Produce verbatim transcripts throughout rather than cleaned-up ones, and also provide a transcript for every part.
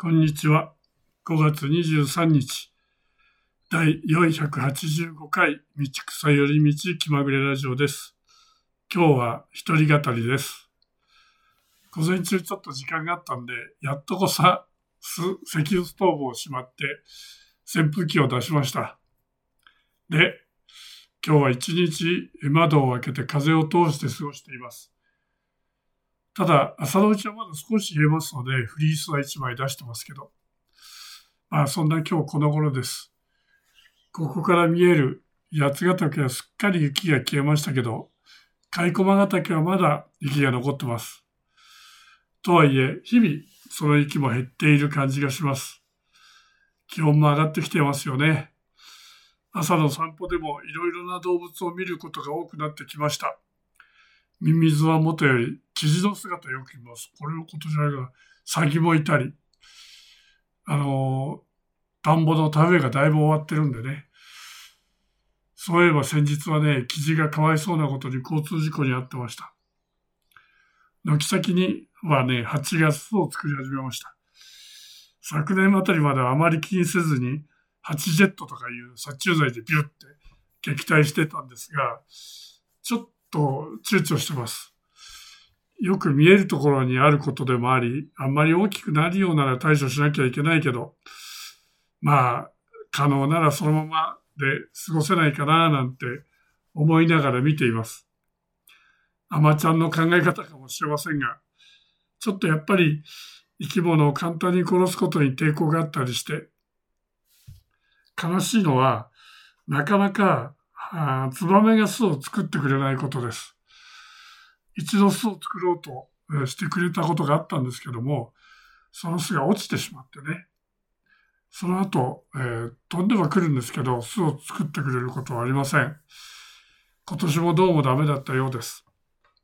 こんにちは。ごがつにじゅうさんにち、だいよんひゃくはちじゅうごかい道草より道気まぐれラジオです。今日は一人語りです。午前中ちょっと時間があったんで、やっとこさ石油ストーブをしまって扇風機を出しました。で、今日は一日窓を開けて風を通して過ごしています。ただ、朝のうちはまだ少し冷えますので、フリースはいちまい出してますけど、まあそんな今日この頃です。ここから見える八ヶ岳はすっかり雪が消えましたけど、甲斐駒ヶ岳はまだ雪が残ってます。とはいえ、日々その雪も減っている感じがします。気温も上がってきてますよね。朝の散歩でもいろいろな動物を見ることが多くなってきました。ミミズはもとよりキジの姿をよく見ます。これのことじゃないが、サギもいたり、あのー、田んぼの田植えがだいぶ終わってるんでね。そういえば先日はね、キジがかわいそうなことに交通事故に遭ってました。軒先にはね、蜂が巣を作り始めました。昨年あたりまではあまり気にせずに、蜂ジェットとかいう殺虫剤でビュッて撃退してたんですが、ちょっと躊躇してます。よく見えるところにあることでもあり、あんまり大きくなるようなら対処しなきゃいけないけど、まあ、可能ならそのままで過ごせないかななんて思いながら見ています。アマちゃんの考え方かもしれませんが、ちょっとやっぱり生き物を簡単に殺すことに抵抗があったりして、悲しいのは、なかなかツバメが巣を作ってくれないことです。一度巣を作ろうとしてくれたことがあったんですけども、その巣が落ちてしまってね、その後、えー、飛んでは来るんですけど、巣を作ってくれることはありません。今年もどうもダメだったようです。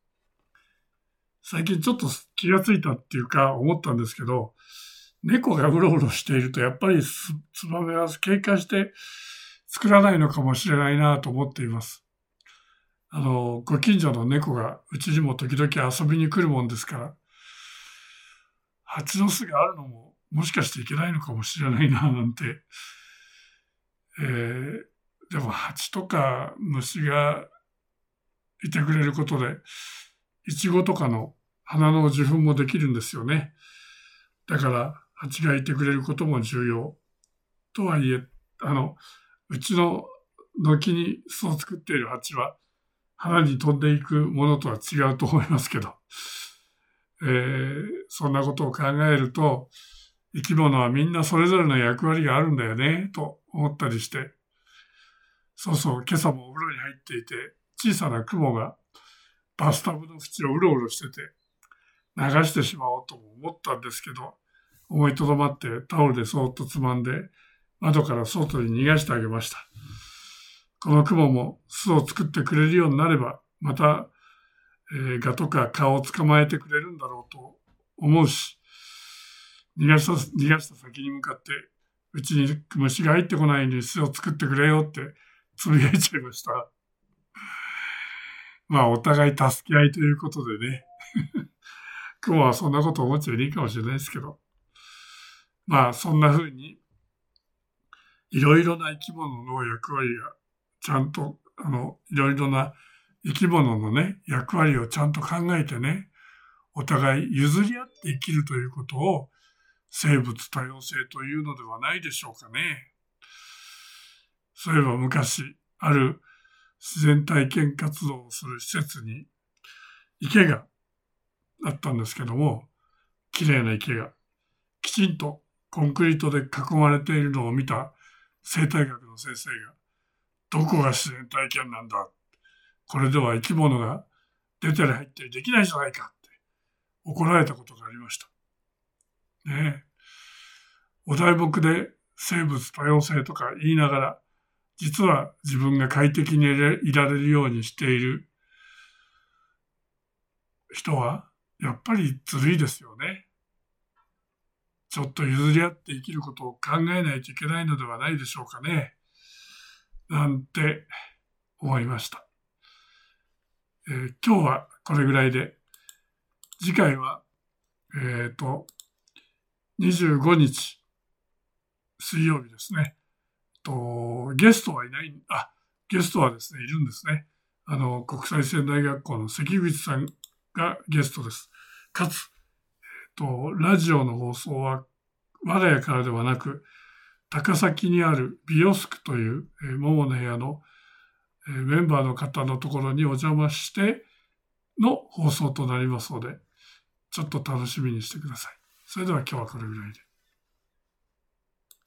最近ちょっと気がついたっていうか思ったんですけど、猫がうろうろしているとやっぱりツバメは警戒して作らないのかもしれないなと思っています。あの、ご近所の猫がうちにも時々遊びに来るもんですから、蜂の巣があるのももしかしていけないのかもしれないななんて、えー、でも蜂とか虫がいてくれることで、イチゴとかの花の受粉もできるんですよね。だから蜂がいてくれることも重要。とはいえ、あの、うちの軒に巣を作っている蜂は、花に飛んでいくものとは違うと思いますけど、えー、そんなことを考えると、生き物はみんなそれぞれの役割があるんだよね、と思ったりして、そうそう、今朝もお風呂に入っていて、小さな雲がバスタブの縁をうろうろしてて、流してしまおうとも思ったんですけど、思いとどまってタオルでそーっとつまんで、窓から外に逃がしてあげました。この雲も巣を作ってくれるようになれば、また、えー、ガとか蚊を捕まえてくれるんだろうと思うし、逃がした、逃がした先に向かって、うちに虫が入ってこないように巣を作ってくれよってつぶやいちゃいました。まあ、お互い助け合いということでね。雲はそんなこと思っちゃいいかもしれないですけど。まあ、そんな風に、いろいろな生き物の役割がちゃんと、あの、いろいろな生き物のね、役割をちゃんと考えてね、お互い譲り合って生きるということを生物多様性というのではないでしょうかね。そういえば昔、ある自然体験活動をする施設に池があったんですけども、綺麗な池がきちんとコンクリートで囲まれているのを見た生態学の先生が、どこが自然体験なんだ、これでは生き物が出たり入ったりできないじゃないかって怒られたことがありました。ねえ。お題目で生物多様性とか言いながら、実は自分が快適にいられるようにしている人は、やっぱりずるいですよね。ちょっと譲り合って生きることを考えないといけないのではないでしょうかね。なんて思いました。えー、今日はこれぐらいで、次回は、えっと、 にじゅうごにち、水曜日ですね。と、ゲストはいない、あ、ゲストはですね、いるんですね。あの、国際線大学校の関口さんがゲストです。かつ、えっと、ラジオの放送は我が家からではなく、高崎にあるビオスクという、えー、モモの部屋の、えー、メンバーの方のところにお邪魔しての放送となりますので、ちょっと楽しみにしてください。それでは今日はこれぐらいで。